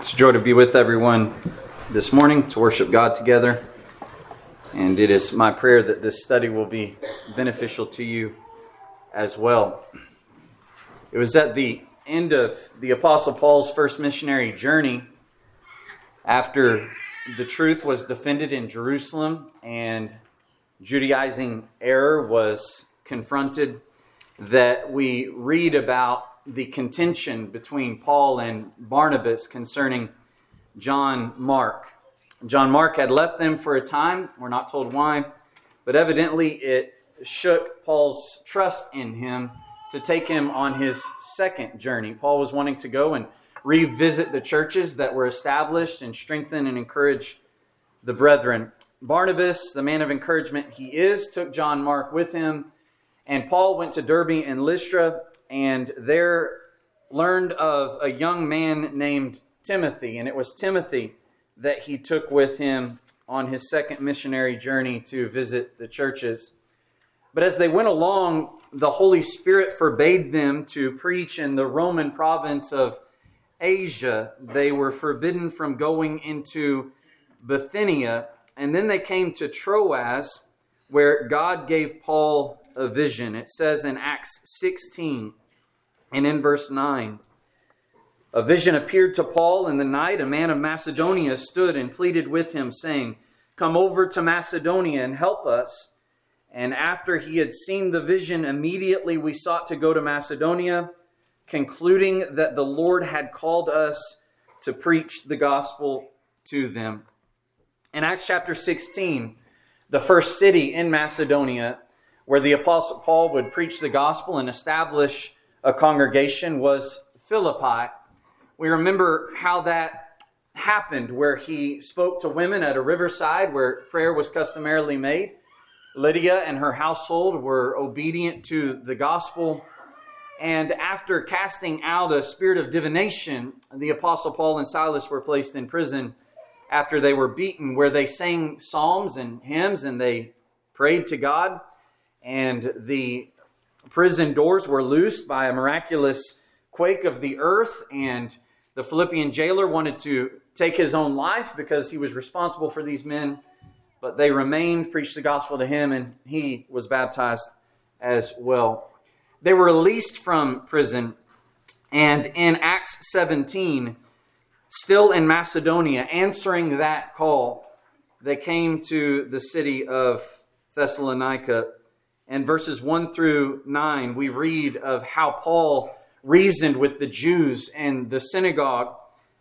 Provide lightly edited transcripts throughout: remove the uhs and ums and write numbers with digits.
It's a joy to be with everyone this morning to worship God together. And it is my prayer that this study will be beneficial to you as well. It was at the end of the Apostle Paul's first missionary journey, after the truth was defended in Jerusalem and Judaizing error was confronted, that we read about the contention between Paul and Barnabas concerning John Mark. John Mark had left them for a time. We're not told why, but evidently it shook Paul's trust in him to take him on his second journey. Paul was wanting to go and revisit the churches that were established and strengthen and encourage the brethren. Barnabas, the man of encouragement he is, took John Mark with him, and Paul went to Derbe and Lystra, and there learned of a young man named Timothy. And it was Timothy that he took with him on his second missionary journey to visit the churches. But as they went along, the Holy Spirit forbade them to preach in the Roman province of Asia. They were forbidden from going into Bithynia. And then they came to Troas, where God gave Paul a vision. It says in Acts 16, and in verse 9, a vision appeared to Paul in the night. A man of Macedonia stood and pleaded with him, saying, "Come over to Macedonia and help us." And after he had seen the vision, immediately we sought to go to Macedonia, concluding that the Lord had called us to preach the gospel to them. In Acts chapter 16, the first city in Macedonia where the Apostle Paul would preach the gospel and establish a congregation was Philippi. We remember how that happened, where he spoke to women at a riverside where prayer was customarily made. Lydia and her household were obedient to the gospel. And after casting out a spirit of divination, the Apostle Paul and Silas were placed in prison after they were beaten, where they sang psalms and hymns and they prayed to God. And the prison doors were loosed by a miraculous quake of the earth, and the Philippian jailer wanted to take his own life because he was responsible for these men, but they remained, preached the gospel to him, and he was baptized as well. They were released from prison, and in Acts 17, still in Macedonia, answering that call, they came to the city of Thessalonica. And verses 1 through 9, we read of how Paul reasoned with the Jews and the synagogue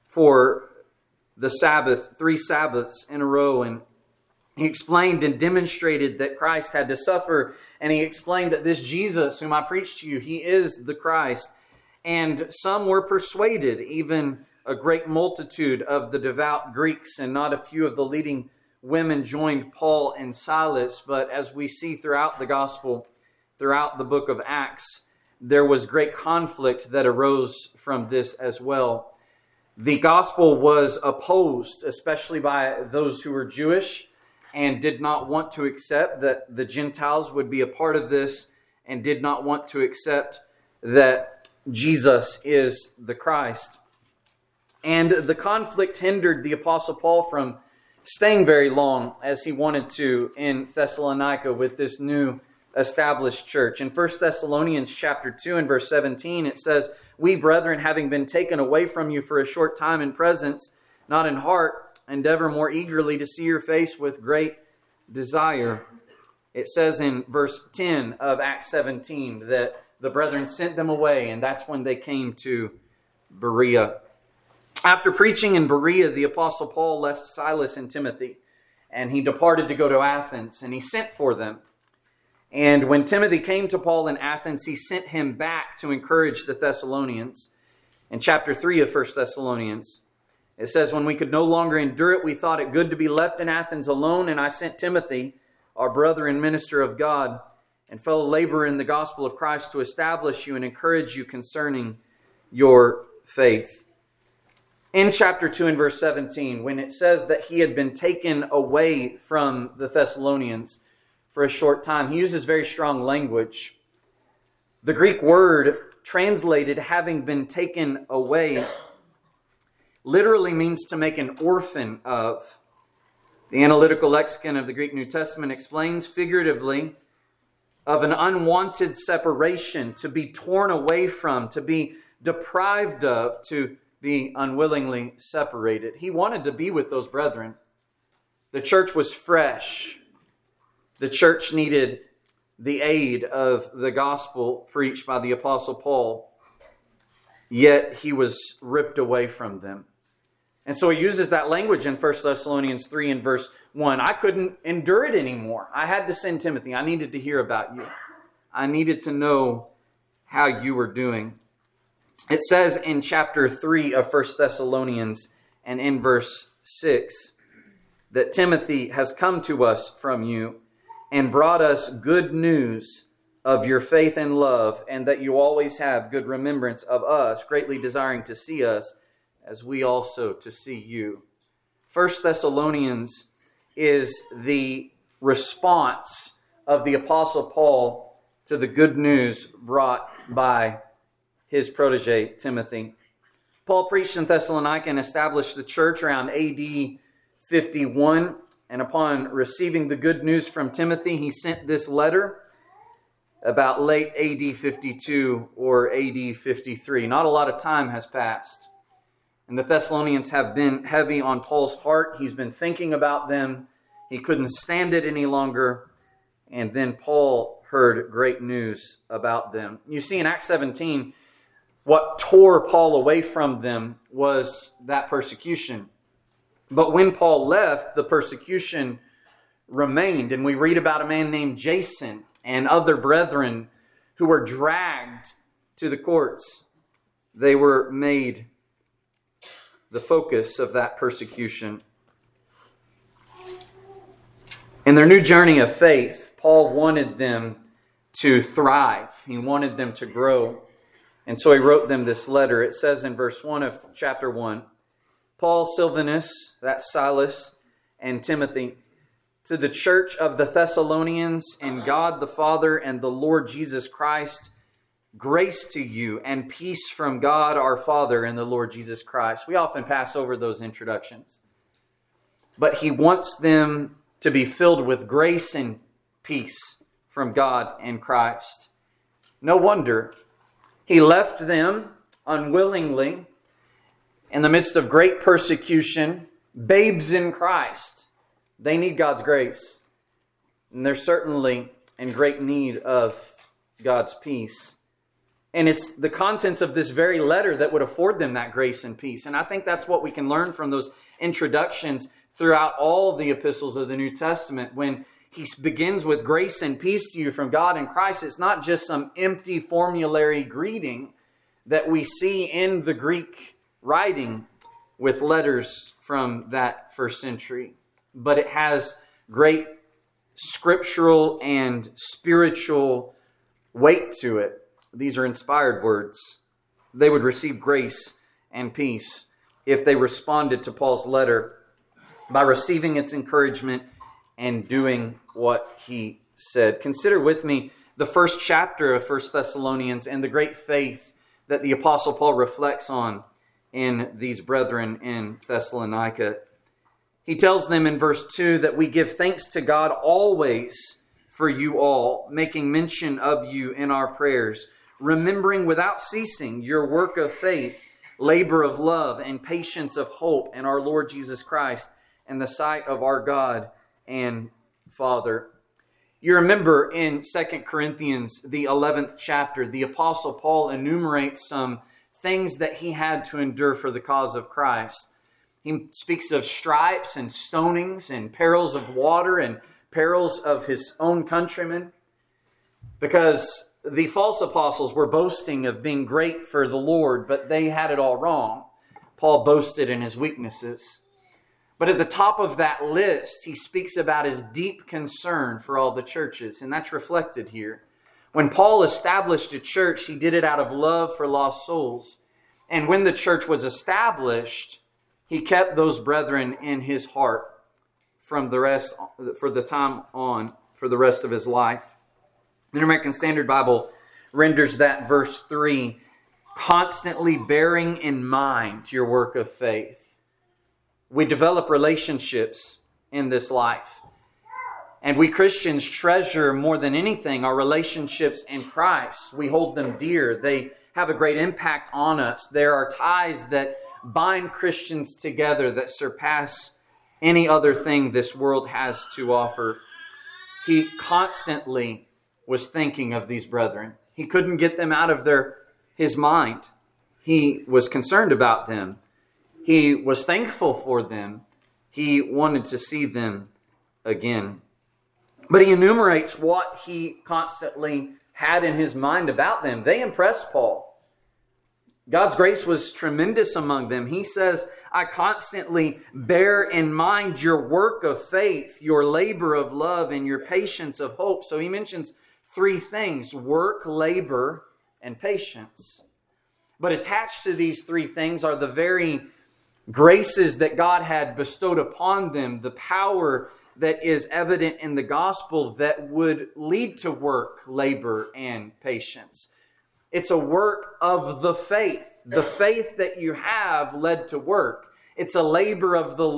for the Sabbath, 3 Sabbaths in a row. And he explained and demonstrated that Christ had to suffer. And he explained that this Jesus whom I preach to you, he is the Christ. And some were persuaded, even a great multitude of the devout Greeks, and not a few of the leading women joined Paul and Silas. But as we see throughout the gospel, throughout the book of Acts, there was great conflict that arose from this as well. The gospel was opposed, especially by those who were Jewish and did not want to accept that the Gentiles would be a part of this, and did not want to accept that Jesus is the Christ. And the conflict hindered the Apostle Paul from staying very long as he wanted to in Thessalonica with this new established church. In 1 Thessalonians chapter 2 and verse 17, it says, "We, brethren, having been taken away from you for a short time in presence, not in heart, endeavor more eagerly to see your face with great desire." It says in verse 10 of Acts 17 that the brethren sent them away, and that's when they came to Berea. After preaching in Berea, the Apostle Paul left Silas and Timothy, and he departed to go to Athens, and he sent for them. And when Timothy came to Paul in Athens, he sent him back to encourage the Thessalonians. In chapter 3 of 1 Thessalonians, it says, "When we could no longer endure it, we thought it good to be left in Athens alone, and I sent Timothy, our brother and minister of God, and fellow laborer in the gospel of Christ, to establish you and encourage you concerning your faith." In chapter 2 and verse 17, when it says that he had been taken away from the Thessalonians for a short time, he uses very strong language. The Greek word translated having been taken away literally means to make an orphan of. The Analytical Lexicon of the Greek New Testament explains figuratively of an unwanted separation, to be torn away from, to be deprived of, to be unwillingly separated. He wanted to be with those brethren. The church was fresh. The church needed the aid of the gospel preached by the Apostle Paul, yet he was ripped away from them. And so he uses that language in 1 Thessalonians 3 and verse 1. I couldn't endure it anymore. I had to send Timothy. I needed to hear about you. I needed to know how you were doing. It says in chapter 3 of 1 Thessalonians and in verse 6 that Timothy has come to us from you and brought us good news of your faith and love, and that you always have good remembrance of us, greatly desiring to see us, as we also to see you. 1 Thessalonians is the response of the Apostle Paul to the good news brought by his protege, Timothy. Paul preached in Thessalonica and established the church around AD 51. And upon receiving the good news from Timothy, he sent this letter about late AD 52 or AD 53. Not a lot of time has passed. And the Thessalonians have been heavy on Paul's heart. He's been thinking about them. He couldn't stand it any longer. And then Paul heard great news about them. You see, in Acts 17, what tore Paul away from them was that persecution. But when Paul left, the persecution remained. And we read about a man named Jason and other brethren who were dragged to the courts. They were made the focus of that persecution. In their new journey of faith, Paul wanted them to thrive. He wanted them to grow. And so he wrote them this letter. It says in verse 1 of chapter 1, Paul, Silvanus, that's Silas, and Timothy, to the church of the Thessalonians, in God the Father and the Lord Jesus Christ, grace to you and peace from God our Father and the Lord Jesus Christ. We often pass over those introductions. But he wants them to be filled with grace and peace from God and Christ. No wonder he left them unwillingly in the midst of great persecution, babes in Christ. They need God's grace. And they're certainly in great need of God's peace. And it's the contents of this very letter that would afford them that grace and peace. And I think that's what we can learn from those introductions throughout all the epistles of the New Testament. When he begins with grace and peace to you from God and Christ, it's not just some empty formulary greeting that we see in the Greek writing with letters from that first century. But it has great scriptural and spiritual weight to it. These are inspired words. They would receive grace and peace if they responded to Paul's letter by receiving its encouragement and doing what he said. Consider with me the first chapter of 1 Thessalonians and the great faith that the Apostle Paul reflects on in these brethren in Thessalonica. He tells them in verse 2 that we give thanks to God always for you all, making mention of you in our prayers, remembering without ceasing your work of faith, labor of love, and patience of hope in our Lord Jesus Christ, in the sight of our God and Father. You remember in 2 Corinthians, the 11th chapter, the Apostle Paul enumerates some things that he had to endure for the cause of Christ. He speaks of stripes and stonings and perils of water and perils of his own countrymen, because the false apostles were boasting of being great for the Lord, but they had it all wrong. Paul boasted in his weaknesses. But at the top of that list, he speaks about his deep concern for all the churches, and that's reflected here. When Paul established a church, he did it out of love for lost souls. And when the church was established, he kept those brethren in his heart for the rest of his life. The New American Standard Bible renders that verse 3, constantly bearing in mind your work of faith. We develop relationships in this life. And we Christians treasure more than anything our relationships in Christ. We hold them dear. They have a great impact on us. There are ties that bind Christians together that surpass any other thing this world has to offer. He constantly was thinking of these brethren. He couldn't get them out of his mind. He was concerned about them. He was thankful for them. He wanted to see them again. But he enumerates what he constantly had in his mind about them. They impressed Paul. God's grace was tremendous among them. He says, I constantly bear in mind your work of faith, your labor of love, and your patience of hope. So he mentions three things: work, labor, and patience. But attached to these three things are the very graces that God had bestowed upon them, the power that is evident in the gospel that would lead to work, labor, and patience. It's a work of the faith. The faith that you have led to work. It's a labor of the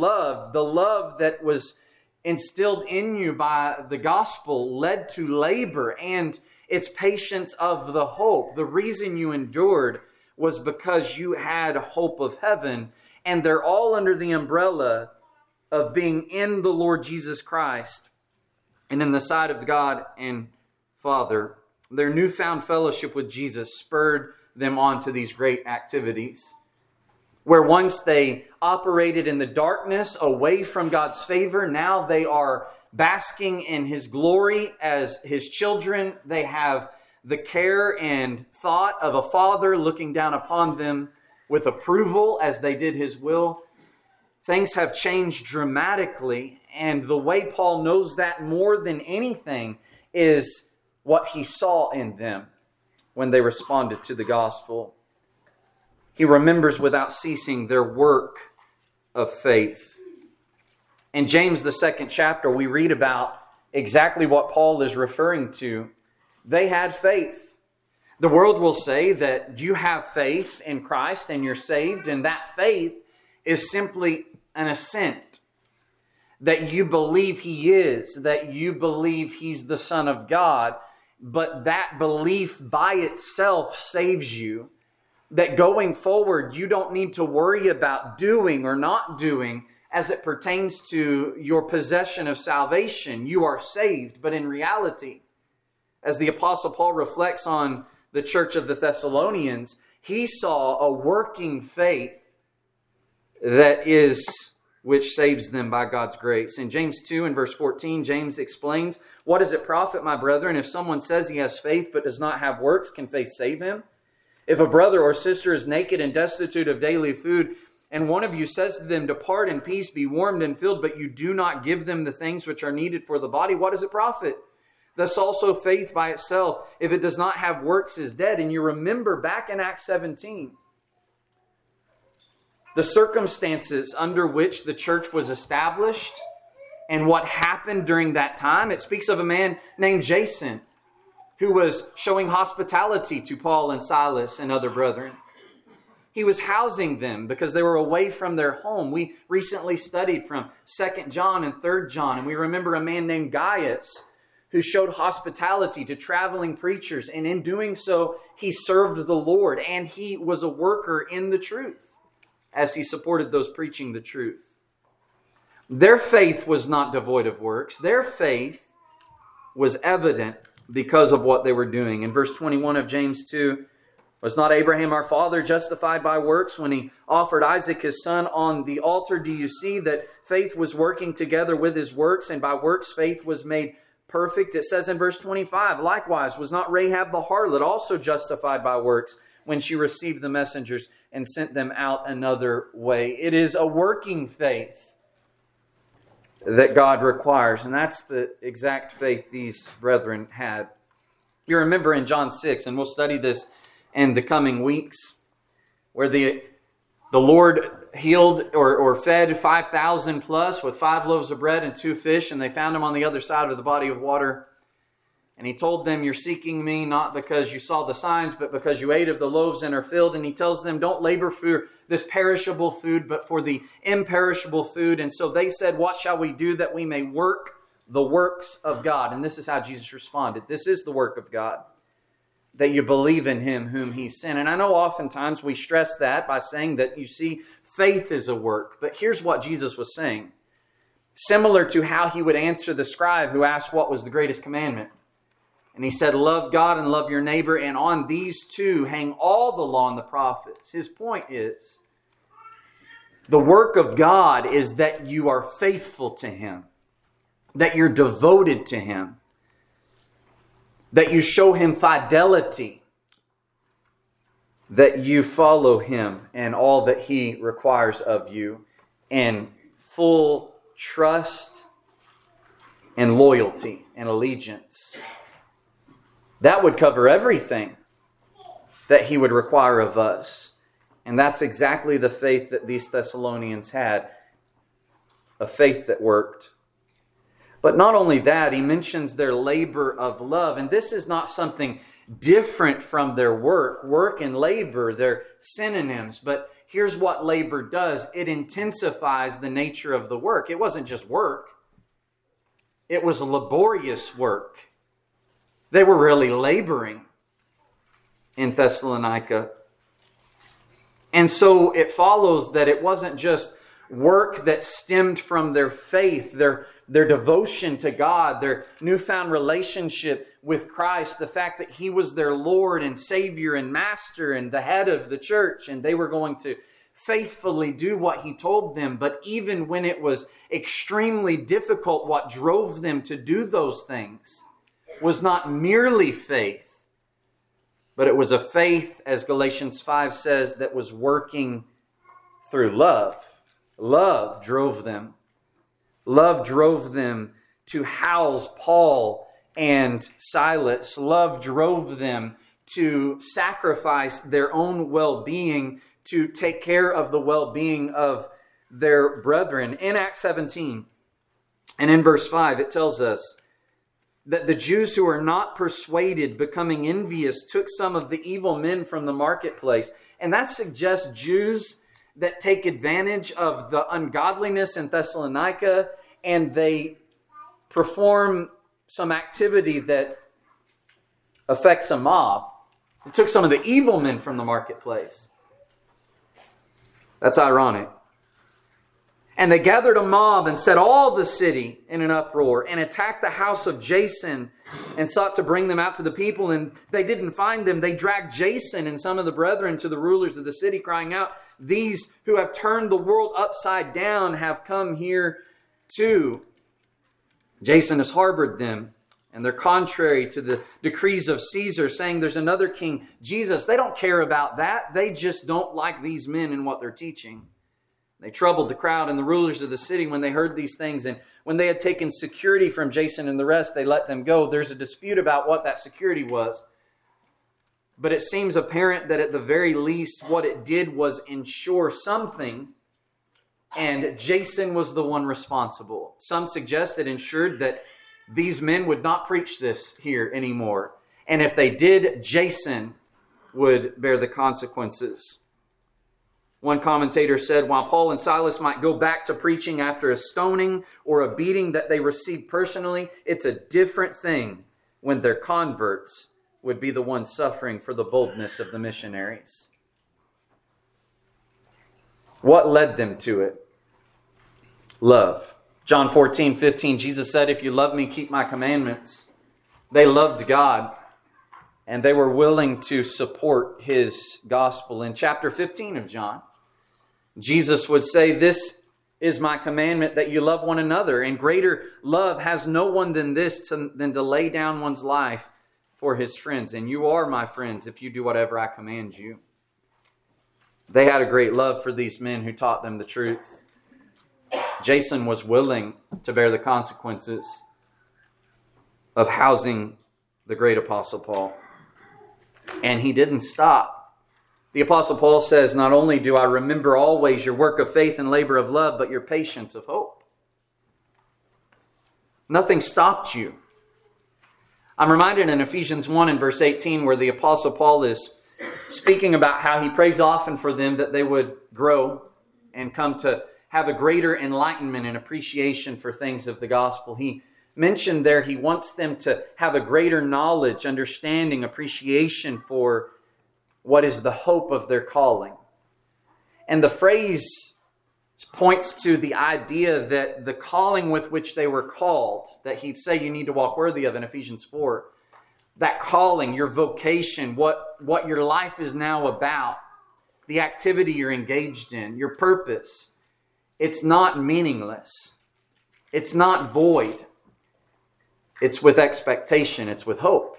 love that was instilled in you by the gospel led to labor, and it's patience of the hope. The reason you endured was because you had hope of heaven, and they're all under the umbrella of being in the Lord Jesus Christ and in the sight of God and Father. Their newfound fellowship with Jesus spurred them on to these great activities, where once they operated in the darkness away from God's favor, now they are basking in His glory as His children. They have the care and thought of a father looking down upon them with approval as they did His will. Things have changed dramatically, and the way Paul knows that more than anything is what he saw in them when they responded to the gospel. He remembers without ceasing their work of faith. In James, the 2nd chapter, we read about exactly what Paul is referring to. They had faith. The world will say that you have faith in Christ and you're saved, and that faith is simply an assent. That you believe He is, that you believe He's the Son of God, but that belief by itself saves you. That going forward, you don't need to worry about doing or not doing as it pertains to your possession of salvation. You are saved, but in reality, as the Apostle Paul reflects on the church of the Thessalonians, he saw a working faith which saves them by God's grace. In James 2 and verse 14, James explains, "What does it profit, my brethren, if someone says he has faith but does not have works? Can faith save him? If a brother or sister is naked and destitute of daily food, and one of you says to them, 'Depart in peace, be warmed and filled,' but you do not give them the things which are needed for the body, what does it profit? Thus also faith by itself, if it does not have works, is dead." And you remember back in Acts 17, the circumstances under which the church was established and what happened during that time. It speaks of a man named Jason who was showing hospitality to Paul and Silas and other brethren. He was housing them because they were away from their home. We recently studied from 2 John and 3 John, and we remember a man named Gaius who showed hospitality to traveling preachers, and in doing so, he served the Lord, and he was a worker in the truth as he supported those preaching the truth. Their faith was not devoid of works. Their faith was evident because of what they were doing. In verse 21 of James 2, "Was not Abraham our father justified by works when he offered Isaac his son on the altar? Do you see that faith was working together with his works, and by works faith was made perfect?" It says in verse 25, "Likewise, was not Rahab the harlot also justified by works when she received the messengers and sent them out another way?" It is a working faith that God requires, and that's the exact faith these brethren had. You remember in John 6, and we'll study this in the coming weeks, where the Lord healed or fed 5,000 plus with 5 loaves of bread and 2 fish, and they found him on the other side of the body of water. And he told them, you're seeking me not because you saw the signs, but because you ate of the loaves and are filled. And he tells them, don't labor for this perishable food, but for the imperishable food. And so they said, what shall we do that we may work the works of God? And this is how Jesus responded. This is the work of God, that you believe in him whom he sent. And I know oftentimes we stress that by saying that, you see, faith is a work. But here's what Jesus was saying. Similar to how he would answer the scribe who asked what was the greatest commandment. And he said, love God and love your neighbor. And on these two hang all the law and the prophets. His point is, the work of God is that you are faithful to him, that you're devoted to him, that you show him fidelity, that you follow him and all that he requires of you in full trust and loyalty and allegiance. That would cover everything that he would require of us. And that's exactly the faith that these Thessalonians had, a faith that worked. But not only that, he mentions their labor of love. And this is not something different from their work. Work and labor, they're synonyms. But here's what labor does. It intensifies the nature of the work. It wasn't just work. It was laborious work. They were really laboring in Thessalonica. And so it follows that it wasn't just work that stemmed from their faith, their devotion to God, their newfound relationship with Christ, the fact that he was their Lord and Savior and Master and the head of the church, and they were going to faithfully do what he told them. But even when it was extremely difficult, what drove them to do those things was not merely faith, but it was a faith, as Galatians 5 says, that was working through love. Love drove them. Love drove them to house Paul and Silas. Love drove them to sacrifice their own well-being to take care of the well-being of their brethren. In Acts 17 and in verse 5, it tells us that the Jews who were not persuaded, becoming envious, took some of the evil men from the marketplace. And that suggests Jews that take advantage of the ungodliness in Thessalonica, and they perform some activity that affects a mob. They took some of the evil men from the marketplace. That's ironic. And they gathered a mob and set all the city in an uproar and attacked the house of Jason and sought to bring them out to the people. And they didn't find them. They dragged Jason and some of the brethren to the rulers of the city, crying out, these who have turned the world upside down have come here too. Jason has harbored them, and they're contrary to the decrees of Caesar, saying there's another king, Jesus. They don't care about that. They just don't like these men and what they're teaching. They troubled the crowd and the rulers of the city when they heard these things. And when they had taken security from Jason and the rest, they let them go. There's a dispute about what that security was. But it seems apparent that at the very least, what it did was ensure something. And Jason was the one responsible. Some suggest it ensured that these men would not preach this here anymore. And if they did, Jason would bear the consequences. One commentator said, while Paul and Silas might go back to preaching after a stoning or a beating that they received personally, it's a different thing when their converts would be the ones suffering for the boldness of the missionaries. What led them to it? Love. John 14:15, Jesus said, if you love me, keep my commandments. They loved God, and they were willing to support his gospel. In chapter 15 of John, Jesus would say, this is my commandment, that you love one another. And greater love has no one than this, than to lay down one's life for his friends. And you are my friends if you do whatever I command you. They had a great love for these men who taught them the truth. Jason was willing to bear the consequences of housing the great Apostle Paul. And he didn't stop. The Apostle Paul says, not only do I remember always your work of faith and labor of love, but your patience of hope. Nothing stopped you. I'm reminded in Ephesians 1 and verse 18 where the Apostle Paul is speaking about how he prays often for them that they would grow and come to have a greater enlightenment and appreciation for things of the gospel. He mentioned there he wants them to have a greater knowledge, understanding, appreciation for what is the hope of their calling. And the phrase points to the idea that the calling with which they were called, that he'd say you need to walk worthy of in Ephesians 4, that calling, your vocation, what your life is now about, the activity you're engaged in, your purpose, it's not meaningless. It's not void. It's with expectation. It's with hope.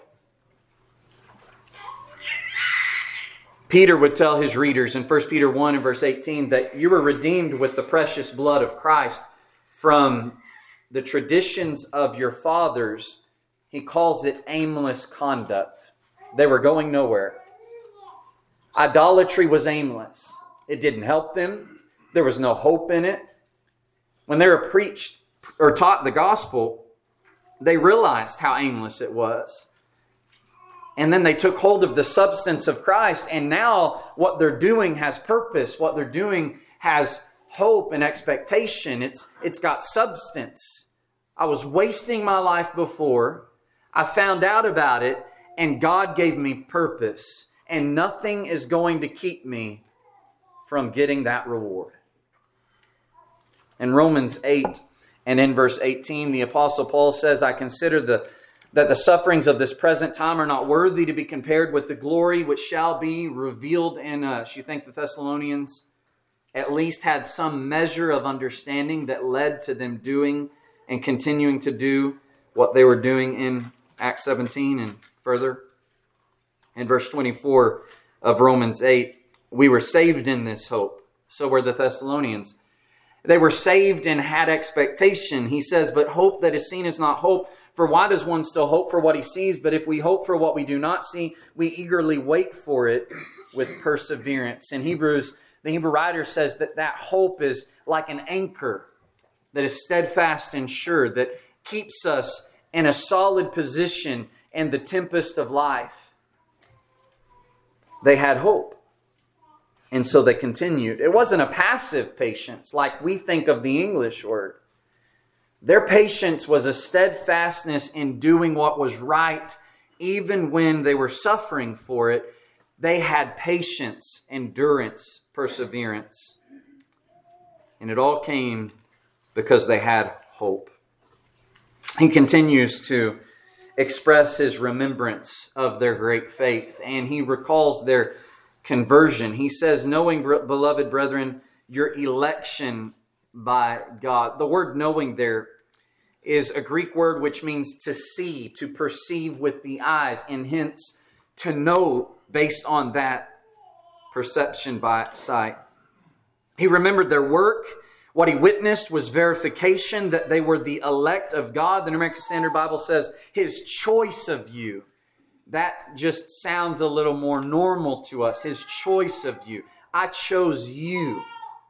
Peter would tell his readers in 1 Peter 1 and verse 18 that you were redeemed with the precious blood of Christ from the traditions of your fathers. He calls it aimless conduct. They were going nowhere. Idolatry was aimless. It didn't help them. There was no hope in it. When they were preached or taught the gospel, they realized how aimless it was. And then they took hold of the substance of Christ, and now what they're doing has purpose. What they're doing has hope and expectation. It's got substance. I was wasting my life before. I found out about it, and God gave me purpose. And nothing is going to keep me from getting that reward. In Romans 8 and in verse 18, the Apostle Paul says, I consider that the sufferings of this present time are not worthy to be compared with the glory which shall be revealed in us. You think the Thessalonians at least had some measure of understanding that led to them doing and continuing to do what they were doing in Acts 17 and further? In verse 24 of Romans 8, we were saved in this hope. So were the Thessalonians. They were saved and had expectation. He says, but hope that is seen is not hope. For why does one still hope for what he sees? But if we hope for what we do not see, we eagerly wait for it with perseverance. In Hebrews, the Hebrew writer says that hope is like an anchor that is steadfast and sure, that keeps us in a solid position in the tempest of life. They had hope. And so they continued. It wasn't a passive patience like we think of the English word. Their patience was a steadfastness in doing what was right, even when they were suffering for it. They had patience, endurance, perseverance. And it all came because they had hope. He continues to express his remembrance of their great faith, and he recalls their conversion. He says, knowing, beloved brethren, your election by God. The word knowing there is a Greek word which means to see, to perceive with the eyes, and hence to know based on that perception by sight. He remembered their work. What he witnessed was verification that they were the elect of God. The New American Standard Bible says his choice of you. That just sounds a little more normal to us. His choice of you. I chose you.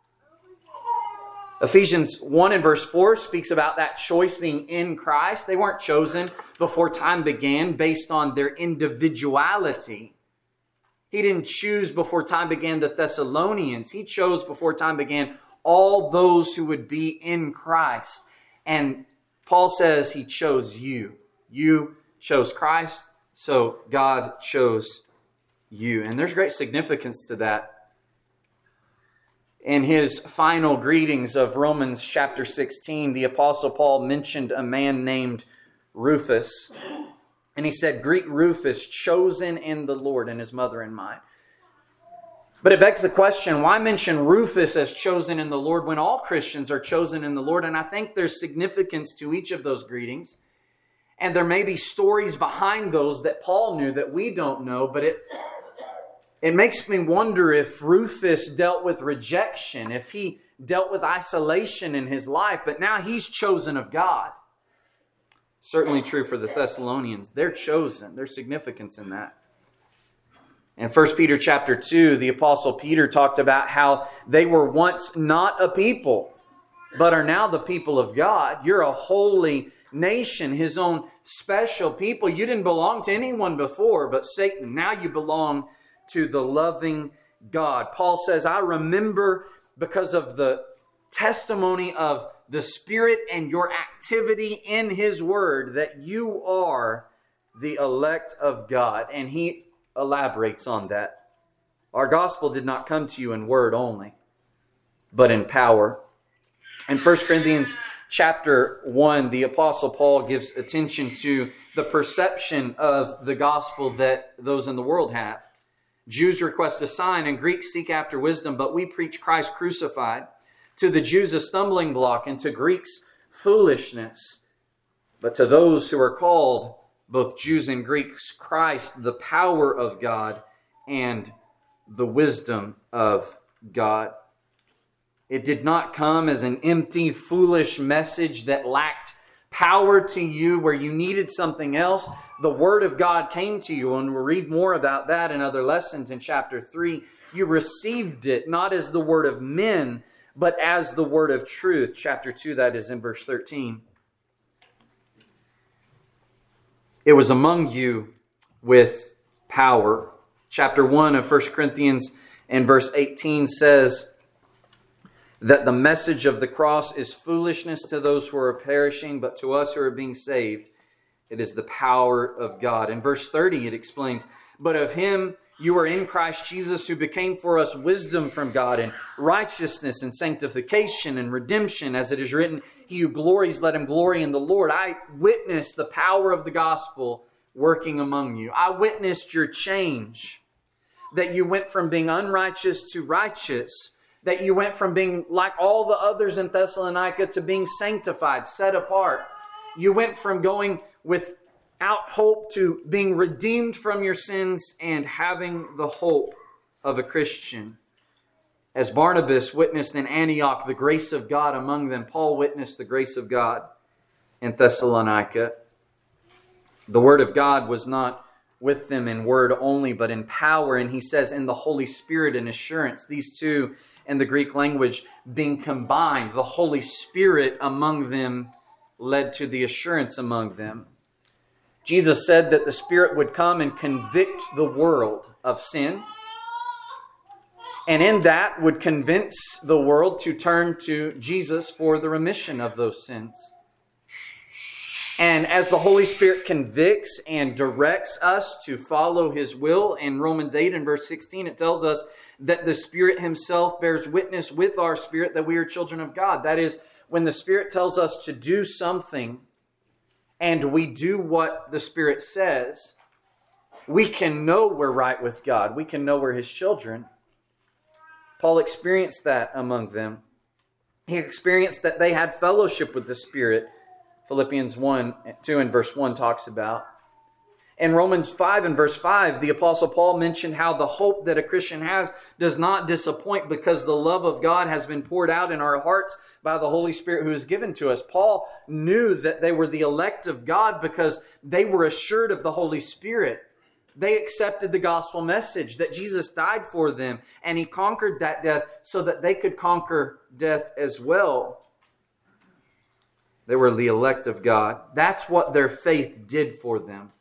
Ephesians 1 and verse 4 speaks about that choice being in Christ. They weren't chosen before time began based on their individuality. He didn't choose before time began the Thessalonians. He chose before time began all those who would be in Christ. And Paul says he chose you. You chose Christ, so God chose you. And there's great significance to that. In his final greetings of Romans chapter 16, the Apostle Paul mentioned a man named Rufus. And he said, greet Rufus, chosen in the Lord, and his mother and mine. But it begs the question, why mention Rufus as chosen in the Lord when all Christians are chosen in the Lord? And I think there's significance to each of those greetings. And there may be stories behind those that Paul knew that we don't know, but it makes me wonder if Rufus dealt with rejection, if he dealt with isolation in his life, but now he's chosen of God. Certainly true for the Thessalonians. They're chosen. There's significance in that. In 1 Peter chapter 2, the Apostle Peter talked about how they were once not a people, but are now the people of God. You're a holy nation, his own special people. You didn't belong to anyone before but Satan. Now you belong to the loving God. Paul says, I remember because of the testimony of the Spirit and your activity in His Word that you are the elect of God. And he elaborates on that. Our gospel did not come to you in word only, but in power. In 1 Corinthians chapter 1, the Apostle Paul gives attention to the perception of the gospel that those in the world have. Jews request a sign and Greeks seek after wisdom, but we preach Christ crucified. To the Jews a stumbling block, and to Greeks foolishness. But to those who are called, both Jews and Greeks, Christ, the power of God and the wisdom of God. It did not come as an empty, foolish message that lacked power to you where you needed something else. The Word of God came to you, and we'll read more about that in other lessons in chapter 3. You received it not as the word of men, but as the word of truth. Chapter 2, that is in verse 13. It was among you with power. Chapter 1 of 1 Corinthians and verse 18 says that the message of the cross is foolishness to those who are perishing, but to us who are being saved, it is the power of God. In verse 30 it explains, but of Him you are in Christ Jesus, who became for us wisdom from God and righteousness and sanctification and redemption, as it is written, he who glories, let him glory in the Lord. I witnessed the power of the gospel working among you. I witnessed your change, that you went from being unrighteous to righteous, that you went from being like all the others in Thessalonica to being sanctified, set apart. You went from going without hope to being redeemed from your sins and having the hope of a Christian. As Barnabas witnessed in Antioch the grace of God among them, Paul witnessed the grace of God in Thessalonica. The Word of God was not with them in word only, but in power. And he says in the Holy Spirit and assurance. These two in the Greek language being combined, the Holy Spirit among them led to the assurance among them. Jesus said that the Spirit would come and convict the world of sin, and in that would convince the world to turn to Jesus for the remission of those sins. And as the Holy Spirit convicts and directs us to follow His will, in Romans 8 and verse 16, it tells us that the Spirit Himself bears witness with our spirit that we are children of God. That is, when the Spirit tells us to do something and we do what the Spirit says, we can know we're right with God. We can know we're His children. Paul experienced that among them. He experienced that they had fellowship with the Spirit. Philippians 2 and verse 1 talks about. In Romans 5 and verse 5, the Apostle Paul mentioned how the hope that a Christian has does not disappoint because the love of God has been poured out in our hearts by the Holy Spirit who is given to us. Paul knew that they were the elect of God because they were assured of the Holy Spirit. They accepted the gospel message that Jesus died for them and He conquered that death so that they could conquer death as well. They were the elect of God. That's what their faith did for them.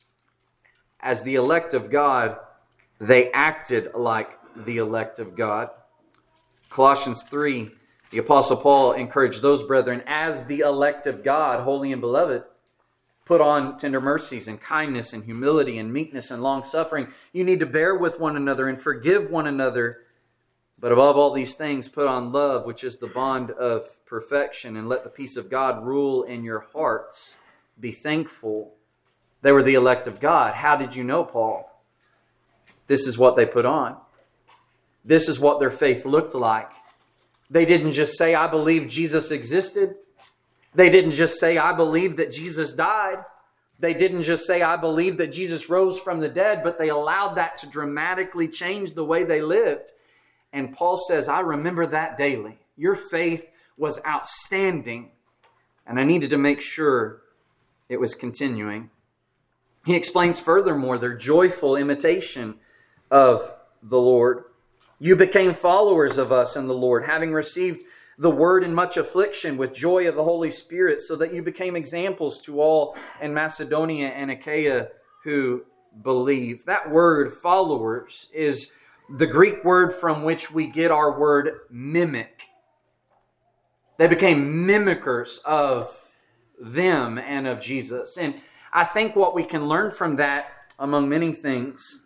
As the elect of God, they acted like the elect of God. Colossians 3, the Apostle Paul encouraged those brethren, as the elect of God, holy and beloved, put on tender mercies and kindness and humility and meekness and long-suffering. You need to bear with one another and forgive one another. But above all these things, put on love, which is the bond of perfection, and let the peace of God rule in your hearts. Be thankful. They were the elect of God. How did you know, Paul? This is what they put on. This is what their faith looked like. They didn't just say, I believe Jesus existed. They didn't just say, I believe that Jesus died. They didn't just say, I believe that Jesus rose from the dead, but they allowed that to dramatically change the way they lived. And Paul says, I remember that daily. Your faith was outstanding, and I needed to make sure it was continuing. He explains furthermore their joyful imitation of the Lord. You became followers of us in the Lord, having received the word in much affliction with joy of the Holy Spirit, so that you became examples to all in Macedonia and Achaia who believe. That word, followers, is the Greek word from which we get our word mimic. They became mimickers of them and of Jesus. And I think what we can learn from that, among many things,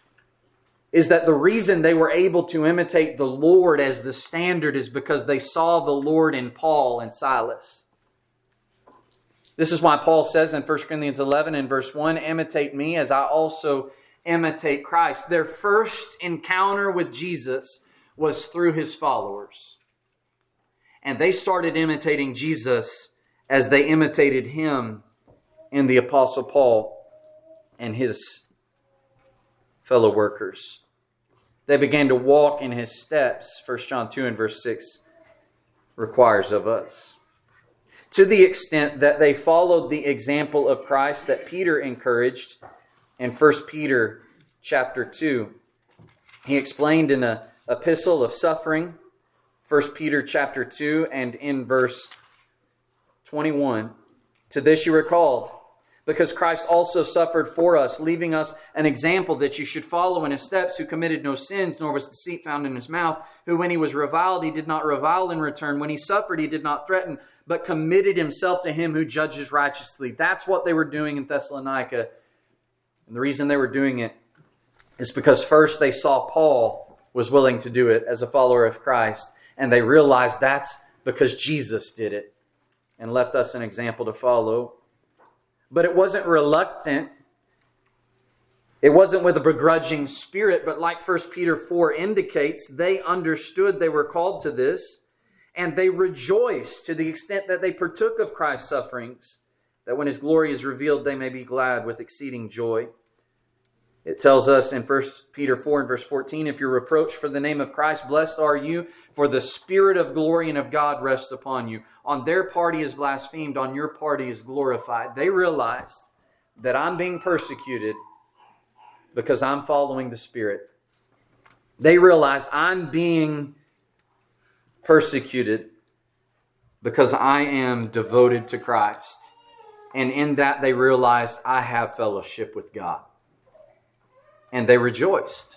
is that the reason they were able to imitate the Lord as the standard is because they saw the Lord in Paul and Silas. This is why Paul says in 1 Corinthians 11 and verse 1, imitate me as I also imitate Christ. Their first encounter with Jesus was through his followers. And they started imitating Jesus as they imitated him in the Apostle Paul and his fellow workers. They began to walk in his steps. 1 John 2 and verse 6 requires of us. To the extent that they followed the example of Christ that Peter encouraged in 1 Peter chapter 2. He explained in an epistle of suffering, 1 Peter chapter 2 and in verse 21. To this you were called, because Christ also suffered for us, leaving us an example that you should follow in his steps, who committed no sins, nor was deceit found in his mouth, who when he was reviled, he did not revile in return. When he suffered, he did not threaten, but committed himself to him who judges righteously. That's what they were doing in Thessalonica. And the reason they were doing it is because first they saw Paul was willing to do it as a follower of Christ. And they realized that's because Jesus did it and left us an example to follow. But it wasn't reluctant. It wasn't with a begrudging spirit, but like 1 Peter 4 indicates, they understood they were called to this, and they rejoiced to the extent that they partook of Christ's sufferings, that when his glory is revealed, they may be glad with exceeding joy. It tells us in 1 Peter 4 and verse 14, if you're reproached for the name of Christ, blessed are you, for the Spirit of glory and of God rests upon you. On their part he is blasphemed, on your part he is glorified. They realized that I'm being persecuted because I'm following the Spirit. They realized I'm being persecuted because I am devoted to Christ. And in that they realized I have fellowship with God. And they rejoiced.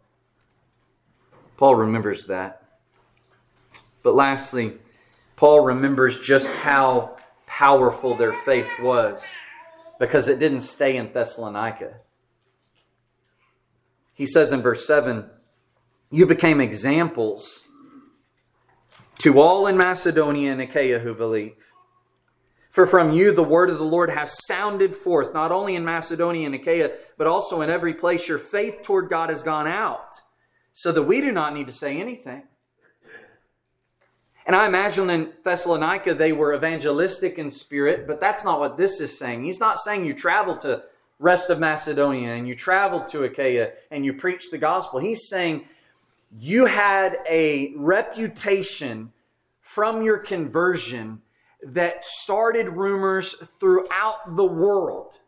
Paul remembers that. But lastly, Paul remembers just how powerful their faith was, because it didn't stay in Thessalonica. He says in verse 7, you became examples to all in Macedonia and Achaia who believe. For from you the word of the Lord has sounded forth, not only in Macedonia and Achaia, but also in every place. Your faith toward God has gone out, so that we do not need to say anything. And I imagine in Thessalonica they were evangelistic in spirit, but that's not what this is saying. He's not saying you travel to rest of Macedonia and you travel to Achaia and you preach the gospel. He's saying you had a reputation from your conversion that started rumors throughout the world.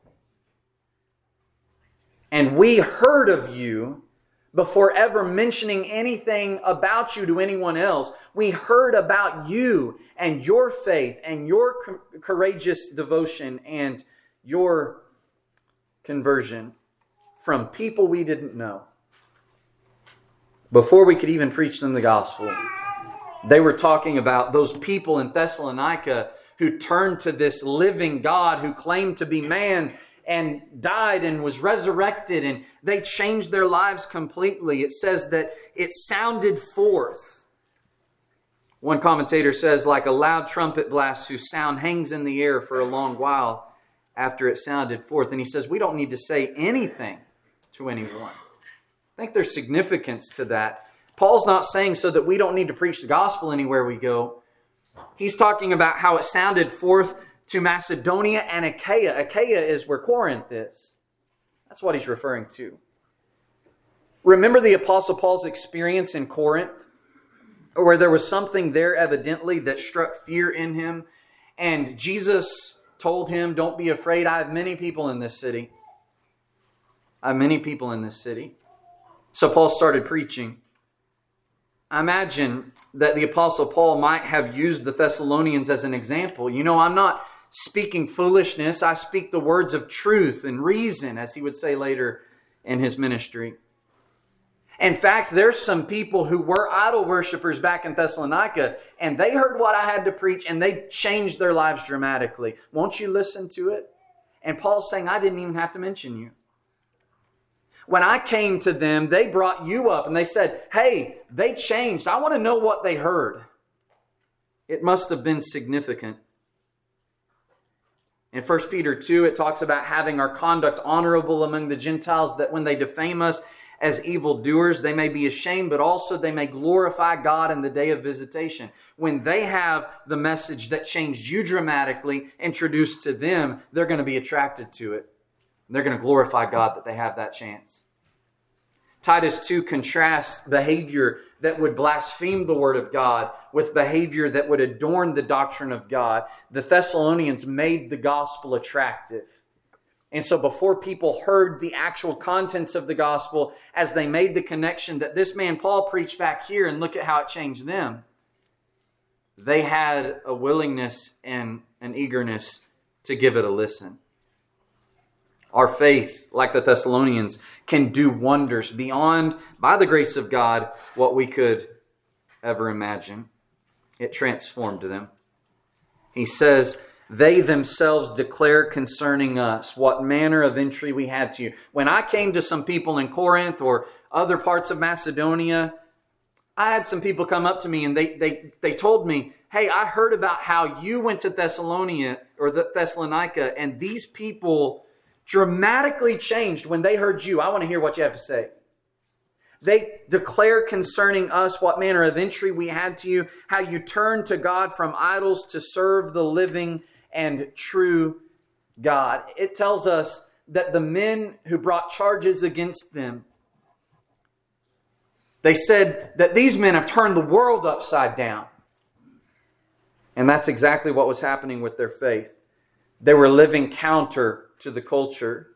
And we heard of you before ever mentioning anything about you to anyone else. We heard about you and your faith and your courageous devotion and your conversion from people we didn't know. Before we could even preach them the gospel, they were talking about those people in Thessalonica who turned to this living God who claimed to be man and died and was resurrected, and they changed their lives completely. It says that it sounded forth. One commentator says, like a loud trumpet blast whose sound hangs in the air for a long while after it sounded forth. And he says, we don't need to say anything to anyone. I think there's significance to that. Paul's not saying so that we don't need to preach the gospel anywhere we go. He's talking about how it sounded forth to Macedonia and Achaia. Achaia is where Corinth is. That's what he's referring to. Remember the Apostle Paul's experience in Corinth, where there was something there evidently that struck fear in him. And Jesus told him, don't be afraid. I have many people in this city. I have many people in this city. So Paul started preaching. I imagine that the Apostle Paul might have used the Thessalonians as an example. I'm not speaking foolishness. I speak the words of truth and reason, as he would say later in his ministry. In fact, there's some people who were idol worshipers back in Thessalonica, and they heard what I had to preach, and they changed their lives dramatically. Won't you listen to it? And Paul's saying, I didn't even have to mention you. When I came to them, they brought you up, and they said, hey, they changed. I want to know what they heard. It must have been significant. In 1 Peter 2, it talks about having our conduct honorable among the Gentiles, that when they defame us as evildoers, they may be ashamed, but also they may glorify God in the day of visitation. When they have the message that changed you dramatically introduced to them, they're going to be attracted to it. They're going to glorify God that they have that chance. Titus 2 contrasts behavior that would blaspheme the Word of God with behavior that would adorn the doctrine of God. The Thessalonians made the gospel attractive. And so before people heard the actual contents of the gospel, as they made the connection that this man Paul preached back here, and look at how it changed them, they had a willingness and an eagerness to give it a listen. Our faith, like the Thessalonians, can do wonders beyond, by the grace of God, what we could ever imagine. It transformed them. He says, they themselves declare concerning us what manner of entry we had to you. When I came to some people in Corinth or other parts of Macedonia, I had some people come up to me and they told me, hey, I heard about how you went to Thessalonica, and these people dramatically changed when they heard you. I want to hear what you have to say. They declare concerning us what manner of entry we had to you, how you turned to God from idols to serve the living and true God. It tells us that the men who brought charges against them, they said that these men have turned the world upside down. And that's exactly what was happening with their faith. They were living counter to the culture.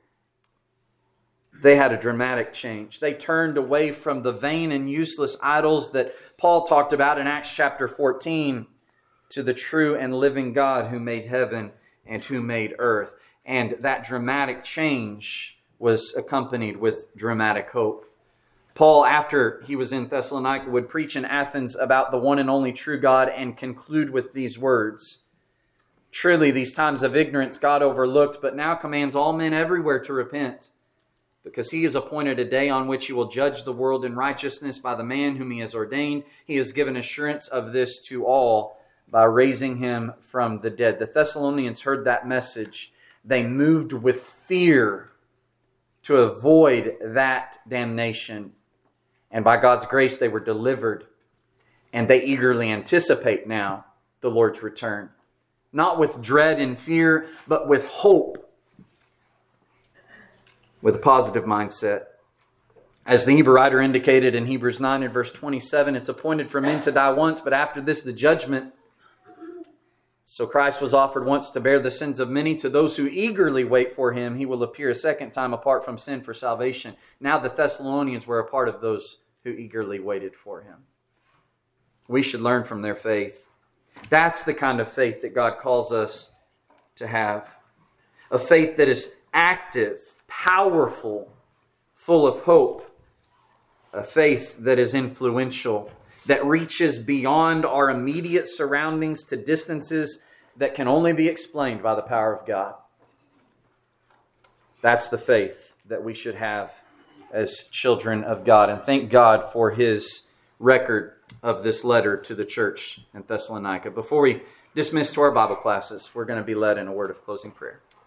They had a dramatic change. They turned away from the vain and useless idols that Paul talked about in Acts chapter 14 to the true and living God who made heaven and who made earth. And that dramatic change was accompanied with dramatic hope. Paul, after he was in Thessalonica, would preach in Athens about the one and only true God and conclude with these words. Truly, these times of ignorance God overlooked, but now commands all men everywhere to repent, because he has appointed a day on which he will judge the world in righteousness by the man whom he has ordained. He has given assurance of this to all by raising him from the dead. The Thessalonians heard that message. They moved with fear to avoid that damnation. And by God's grace, they were delivered. And they eagerly anticipate now the Lord's return. Not with dread and fear, but with hope. With a positive mindset. As the Hebrew writer indicated in Hebrews 9 and verse 27, it's appointed for men to die once, but after this the judgment. So Christ was offered once to bear the sins of many. To those who eagerly wait for him, he will appear a second time apart from sin for salvation. Now the Thessalonians were a part of those who eagerly waited for him. We should learn from their faith. That's the kind of faith that God calls us to have. A faith that is active, powerful, full of hope. A faith that is influential, that reaches beyond our immediate surroundings to distances that can only be explained by the power of God. That's the faith that we should have as children of God. And thank God for his record of this letter to the church in Thessalonica. Before we dismiss to our Bible classes, we're going to be led in a word of closing prayer.